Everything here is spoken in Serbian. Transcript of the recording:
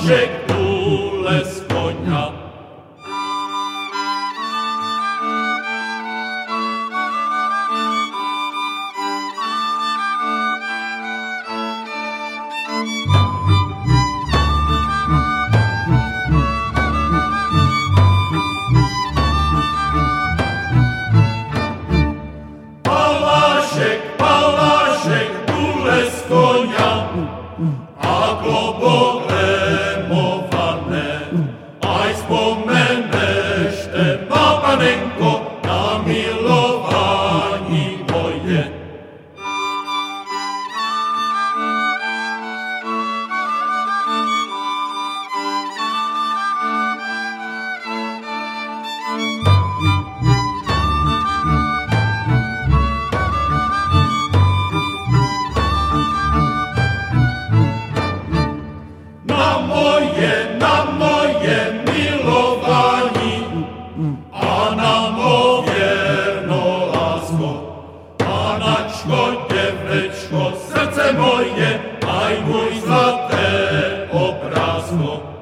Pavlašek dule s konja. Pavlašek dule s konja, ako poglemo vane, aj spomenešte ma panenko na milovanji moje. Na moje milovanji, a na vjerno lasko, panačko, djevečko, srce moje, aj môj zlaté obrazko.